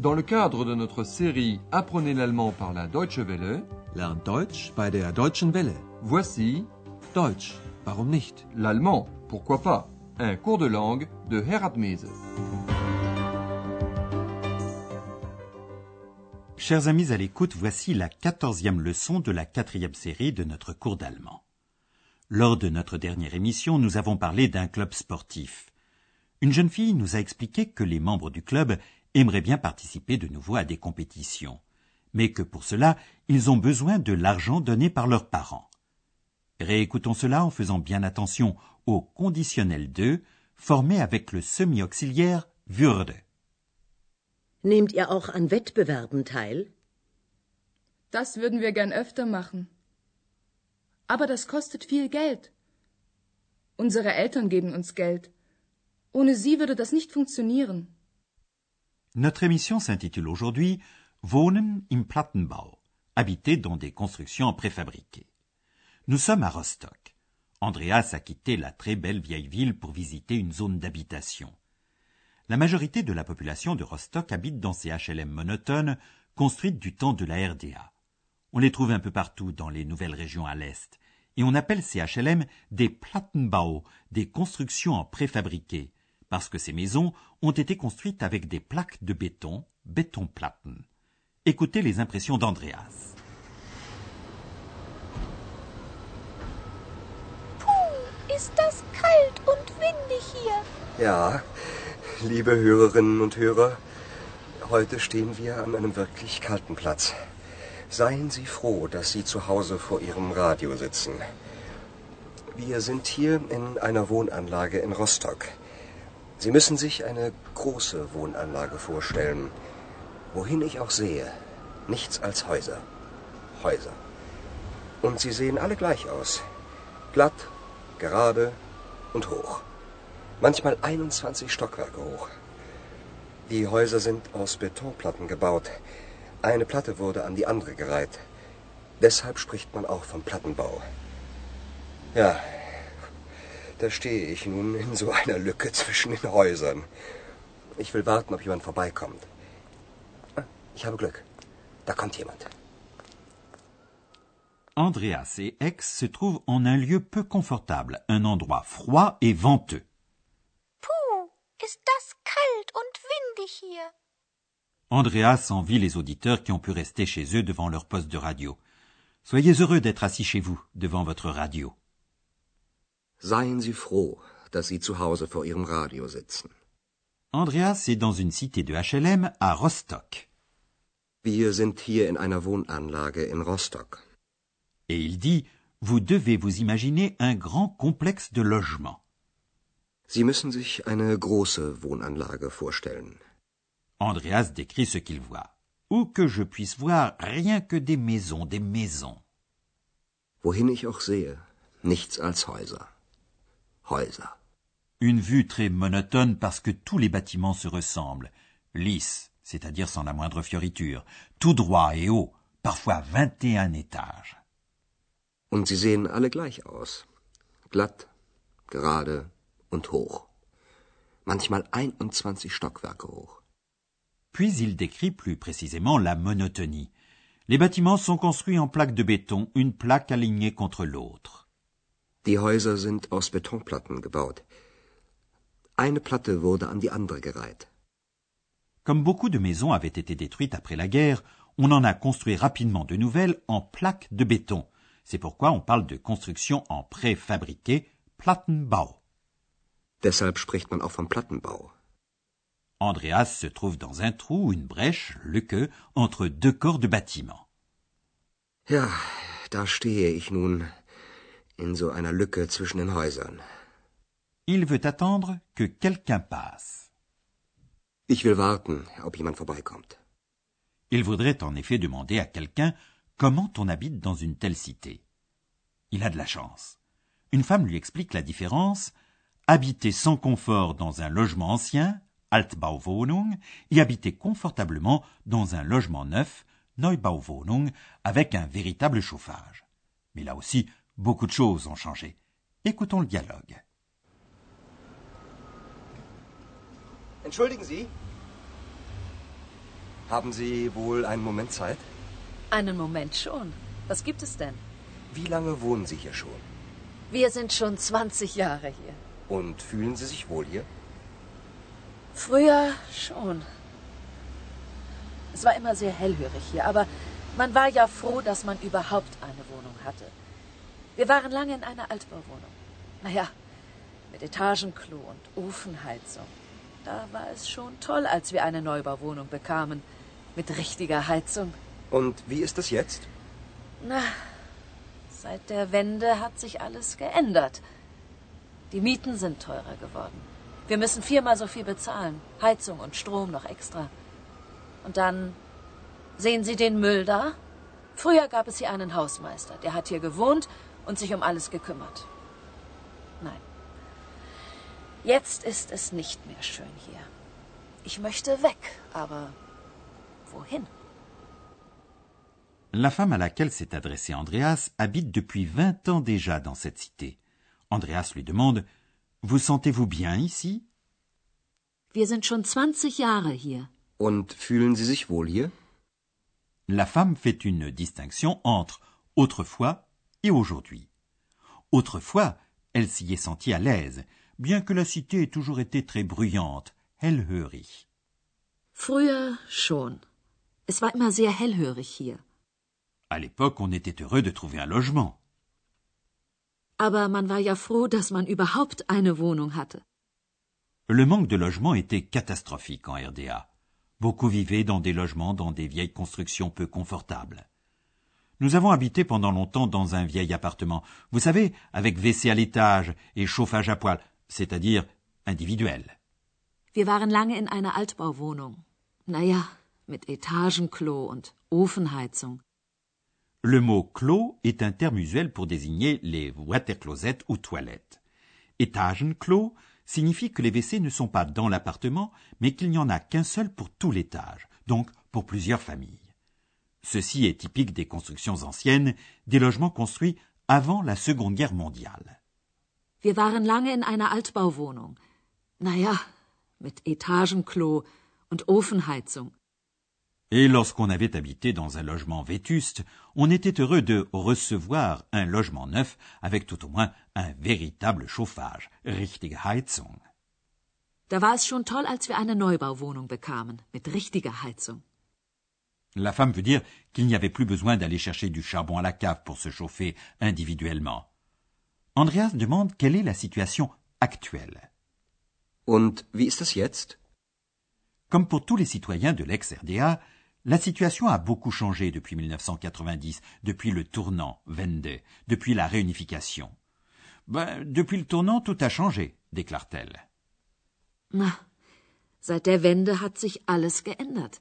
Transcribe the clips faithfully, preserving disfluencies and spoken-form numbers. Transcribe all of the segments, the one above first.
Dans le cadre de notre série Apprenez l'allemand par la Deutsche Welle, Lernt Deutsch bei der Deutschen Welle. voici Deutsch, warum nicht? l'allemand, pourquoi pas, un cours de langue de Herat Mese. Chers amis à l'écoute, voici la quatorzième leçon de la quatrième série de notre cours d'allemand. Lors de notre dernière émission, nous avons parlé d'un club sportif. Une jeune fille nous a expliqué que les membres du club aimeraient bien participer de nouveau à des compétitions, mais que pour cela, ils ont besoin de l'argent donné par leurs parents. Réécoutons cela en faisant bien attention au conditionnel de, formé avec le semi-auxiliaire würde. Nehmt ihr auch an Wettbewerben teil? Das würden wir gern öfter machen. Aber das kostet viel Geld. Unsere Eltern geben uns Geld. Ohne sie würde das nicht funktionieren. Notre émission s'intitule aujourd'hui Wohnen im Plattenbau, habiter dans des constructions préfabriquées. Nous sommes à Rostock. Andreas a quitté la très belle vieille ville pour visiter une zone d'habitation. La majorité de la population de Rostock habite dans ces H L M monotones construites du temps de la R D A. On les trouve un peu partout dans les nouvelles régions à l'est, et on appelle ces H L M des Plattenbau, des constructions en préfabriqué, parce que ces maisons ont été construites avec des plaques de béton, Betonplatten. Écoutez les impressions d'Andreas. Puh, ist das kalt und windig hier. Ja, liebe Hörerinnen und Hörer, heute stehen wir an einem wirklich kalten Platz. Seien Sie froh, dass Sie zu Hause vor Ihrem Radio sitzen. Wir sind hier in einer Wohnanlage in Rostock. Sie müssen sich eine große Wohnanlage vorstellen. Wohin ich auch sehe, nichts als Häuser. Häuser. Und sie sehen alle gleich aus. Glatt, gerade und hoch. Manchmal einundzwanzig Stockwerke hoch. Die Häuser sind aus Betonplatten gebaut. Eine Platte wurde an die andere gereiht. Deshalb spricht man auch vom Plattenbau. Ja, da stehe ich nun in so einer Lücke zwischen den Häusern. Ich will warten, ob jemand vorbeikommt. Ah, ich habe Glück. Da kommt jemand. Andreas et Aix se trouvent en un lieu peu confortable, un endroit froid et venteux. Puh, ist das kalt und windig hier. Andreas envie les auditeurs qui ont pu rester chez eux devant leur poste de radio. Soyez heureux d'être assis chez vous, devant votre radio. Seien Sie froh, dass Sie zu Hause vor Ihrem Radio sitzen. Andreas est dans une cité de H L M à Rostock. Wir sind hier in einer Wohnanlage in Rostock. Et il dit, vous devez vous imaginer un grand complexe de logements. Sie müssen sich eine große Wohnanlage vorstellen. Andreas décrit ce qu'il voit. Où que je puisse voir rien que des maisons, des maisons. Wohin ich auch sehe, nichts als Häuser. Häuser. Une vue très monotone parce que tous les bâtiments se ressemblent. Lisses, c'est-à-dire sans la moindre fioriture. Tout droit et haut, parfois vingt et un étages. Und sie sehen alle gleich aus. Glatt, gerade und hoch. Manchmal einundzwanzig Stockwerke hoch. Puis il décrit plus précisément la monotonie. Les bâtiments sont construits en plaques de béton, une plaque alignée contre l'autre. Die Häuser sind aus Betonplatten gebaut. Eine Platte wurde an die andere gereiht. Comme beaucoup de maisons avaient été détruites après la guerre, on en a construit rapidement de nouvelles en plaques de béton. C'est pourquoi on parle de construction en préfabriqué, Plattenbau. Deshalb spricht man auch vom Plattenbau. Andreas se trouve dans un trou, une brèche, Lücke, entre deux corps de bâtiment. Ja, da stehe ich nun in so einer Lücke zwischen den Häusern. Il veut attendre que quelqu'un passe. Ich will warten, ob jemand vorbeikommt. Il voudrait en effet demander à quelqu'un comment on habite dans une telle cité. Il a de la chance. Une femme lui explique la différence. Habiter sans confort dans un logement ancien, Altbauwohnung, et habiter confortablement dans un logement neuf, Neubauwohnung, avec un véritable chauffage. Mais là aussi, beaucoup de choses ont changé. Écoutons le dialogue. Entschuldigen Sie? Haben Sie wohl einen Moment Zeit? Einen Moment schon. Was gibt es denn? Wie lange wohnen Sie hier schon? Wir sind schon zwanzig Jahre hier. Und fühlen Sie sich wohl hier? Früher schon. Es war immer sehr hellhörig hier, aber man war ja froh, dass man überhaupt eine Wohnung hatte. Wir waren lange in einer Altbauwohnung. Naja, mit Etagenklo und Ofenheizung. Da war es schon toll, als wir eine Neubauwohnung bekamen. Mit richtiger Heizung. Und wie ist es jetzt? Na, seit der Wende hat sich alles geändert. Die Mieten sind teurer geworden. Wir müssen viermal so viel bezahlen. Heizung und Strom noch extra. Und dann, sehen Sie den Müll da? Früher gab es hier einen Hausmeister. Der hat hier gewohnt und sich um alles gekümmert. Nein. Jetzt ist es nicht mehr schön hier. Ich möchte weg, aber wohin? La femme à laquelle s'est adressé Andreas habite depuis vingt ans déjà dans cette cité. Andreas lui demande « Vous sentez-vous bien ici ?» Wir sind schon zwanzig Jahre hier. Und fühlen Sie sich wohl hier? La femme fait une distinction entre autrefois et aujourd'hui. Autrefois, elle s'y est sentie à l'aise, bien que la cité ait toujours été très bruyante, hellhörig. Früher schon. Es war immer sehr hellhörig hier. À l'époque, on était heureux de trouver un logement. Aber man war ja froh, dass man überhaupt eine Wohnung hatte. Le manque de logement était catastrophique en R D A. Beaucoup vivaient dans des logements dans des vieilles constructions peu confortables. Nous avons habité pendant longtemps dans un vieil appartement, vous savez, avec W C à l'étage et chauffage à poêle, c'est-à-dire individuel. Wir waren lange in einer Altbauwohnung. Naja, mit Etagenklo und Ofenheizung. Le mot clos est un terme usuel pour désigner les water-closets ou toilettes. Etagenklo signifie que les W C ne sont pas dans l'appartement, mais qu'il n'y en a qu'un seul pour tout l'étage, donc pour plusieurs familles. Ceci est typique des constructions anciennes, des logements construits avant la Seconde Guerre mondiale. Wir waren lange in einer Altbauwohnung. Naja, mit Etagenklo und Ofenheizung. Et lorsqu'on avait habité dans un logement vétuste, on était heureux de recevoir un logement neuf avec tout au moins un véritable chauffage, richtige Heizung. Da war es schon toll, als wir eine Neubauwohnung bekamen, mit richtiger Heizung. La femme veut dire qu'il n'y avait plus besoin d'aller chercher du charbon à la cave pour se chauffer individuellement. Andreas demande quelle est la situation actuelle. Und wie ist es jetzt? Comme pour tous les citoyens de l'ex-R D A, la situation a beaucoup changé depuis mille neuf cent quatre-vingt-dix, depuis le tournant, Wende, depuis la réunification. Ben, depuis le tournant, tout a changé, déclare-t-elle. Na, seit der Wende hat sich alles geändert.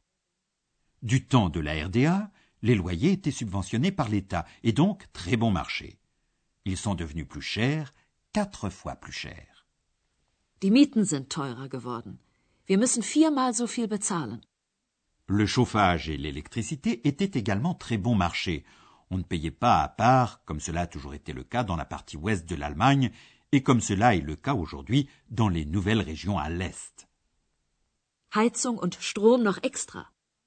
Du temps de la R D A, les loyers étaient subventionnés par l'État et donc très bon marché. Ils sont devenus plus chers, quatre fois plus chers. Die Mieten sind teurer geworden. Wir müssen viermal so viel bezahlen. Le chauffage et l'électricité étaient également très bon marché. On ne payait pas à part, comme cela a toujours été le cas dans la partie ouest de l'Allemagne, et comme cela est le cas aujourd'hui dans les nouvelles régions à l'est. Heizung und Strom noch extra.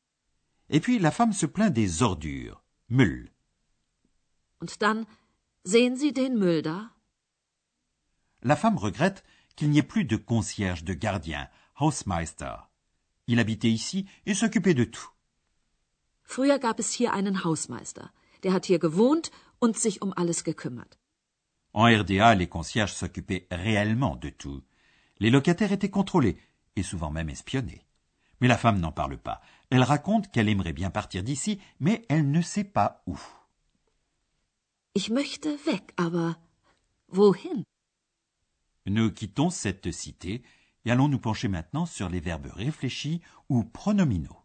Et puis la femme se plaint des ordures, Müll. Und dann, sehen Sie den Müll da? La femme regrette qu'il n'y ait plus de concierge, de gardien, Hausmeister. Il habitait ici et s'occupait de tout. Früher gab es hier einen Hausmeister. Der hat hier gewohnt und sich um alles gekümmert. En R D A, les concierges s'occupaient réellement de tout. Les locataires étaient contrôlés et souvent même espionnés. Mais la femme n'en parle pas. Elle raconte qu'elle aimerait bien partir d'ici, mais elle ne sait pas où. Ich möchte weg, aber wohin? Nous quittons cette cité et allons nous pencher maintenant sur les verbes réfléchis ou pronominaux.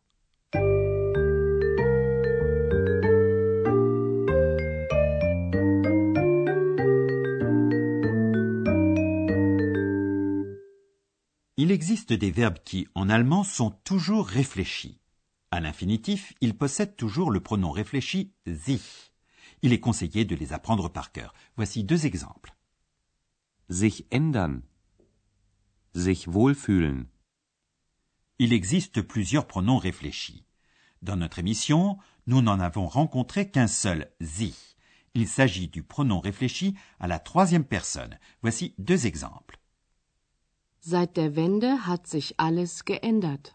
Il existe des verbes qui, en allemand, sont toujours réfléchis. À l'infinitif, ils possèdent toujours le pronom réfléchi sich. Il est conseillé de les apprendre par cœur. Voici deux exemples. Sich ändern. Sich wohlfühlen. Il existe plusieurs pronoms réfléchis. Dans notre émission, nous n'en avons rencontré qu'un seul, sie. Il s'agit du pronom réfléchi à la troisième personne. Voici deux exemples. Seit der Wende hat sich alles geändert.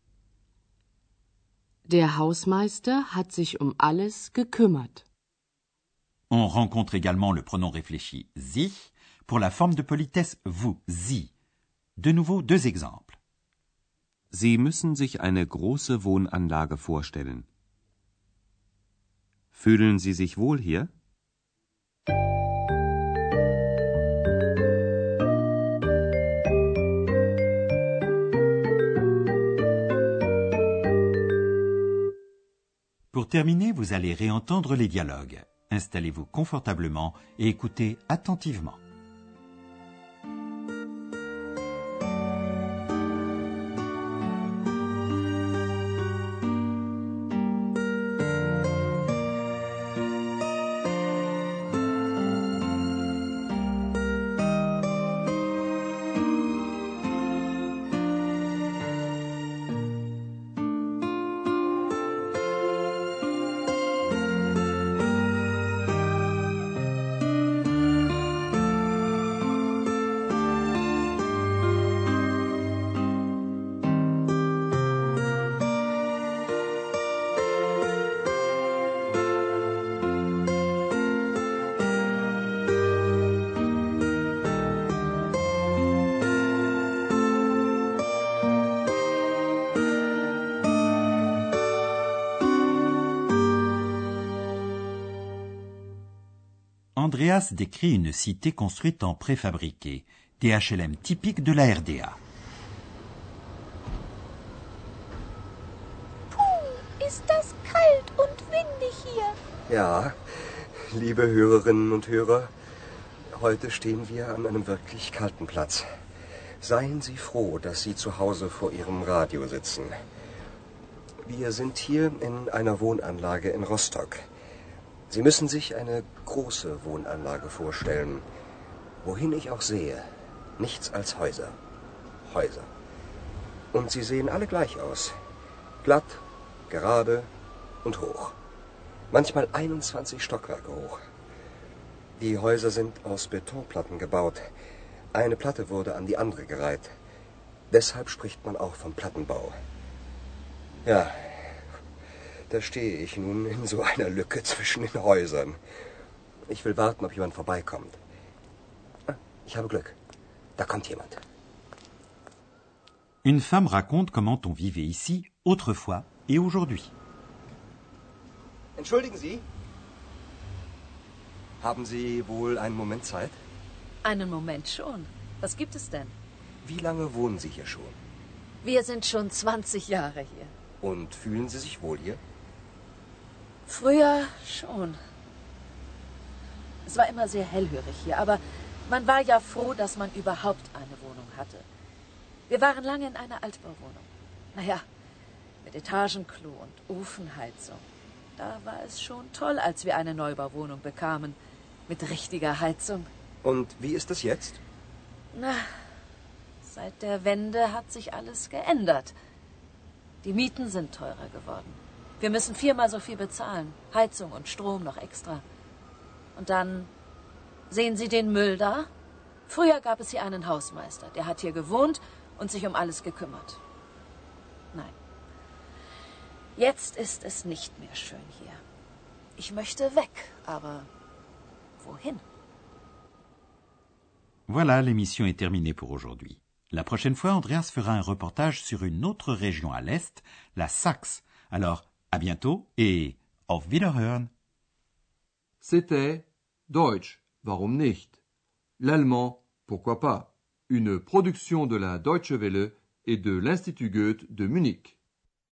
Der Hausmeister hat sich um alles gekümmert. On rencontre également le pronom réfléchi sie pour la forme de politesse vous, sie. De nouveau deux exemples. Sie müssen sich eine große Wohnanlage vorstellen. Fühlen Sie sich wohl hier? Pour terminer, vous allez réentendre les dialogues. Installez-vous confortablement et écoutez attentivement. Andreas décrit une cité construite en préfabriqué, des H L M typiques de la R D A. Puh, ist das kalt und windig hier. Ja, liebe Hörerinnen und Hörer, heute stehen wir an einem wirklich kalten Platz. Seien Sie froh, dass Sie zu Hause vor Ihrem Radio sitzen. Wir sind hier in einer Wohnanlage in Rostock. Sie müssen sich eine große Wohnanlage vorstellen. Wohin ich auch sehe, nichts als Häuser. Häuser. Und sie sehen alle gleich aus. Glatt, gerade und hoch. Manchmal einundzwanzig Stockwerke hoch. Die Häuser sind aus Betonplatten gebaut. Eine Platte wurde an die andere gereiht. Deshalb spricht man auch vom Plattenbau. Ja, da stehe ich nun in so einer Lücke zwischen den Häusern. Ich will warten, ob jemand vorbeikommt. Ah, ich habe Glück. Da kommt jemand. Une femme raconte comment on vivait ici, autrefois et aujourd'hui. Entschuldigen Sie. Haben Sie wohl einen Moment Zeit? Einen Moment schon. Was gibt es denn? Wie lange wohnen Sie hier schon? Wir sind schon zwanzig Jahre hier. Und fühlen Sie sich wohl hier? Früher schon. Es war immer sehr hellhörig hier, aber man war ja froh, dass man überhaupt eine Wohnung hatte. Wir waren lange in einer Altbauwohnung. Naja, mit Etagenklo und Ofenheizung. Da war es schon toll, als wir eine Neubauwohnung bekamen. Mit richtiger Heizung. Und wie ist es jetzt? Na, seit der Wende hat sich alles geändert. Die Mieten sind teurer geworden. Wir müssen viermal so viel bezahlen. Heizung und Strom noch extra. Und dann, sehen Sie den Müll da? Früher gab es hier einen Hausmeister. Der hat hier gewohnt und sich um alles gekümmert. Nein. Jetzt ist es nicht mehr schön hier. Ich möchte weg, aber wohin? Voilà, l'émission est terminée pour aujourd'hui. La prochaine fois, Andreas fera un reportage sur une autre région à l'est, la Saxe. Alors, à bientôt et auf Wiederhören. C'était Deutsch, warum nicht? L'allemand, pourquoi pas? Une production de la Deutsche Welle et de l'Institut Goethe de Munich.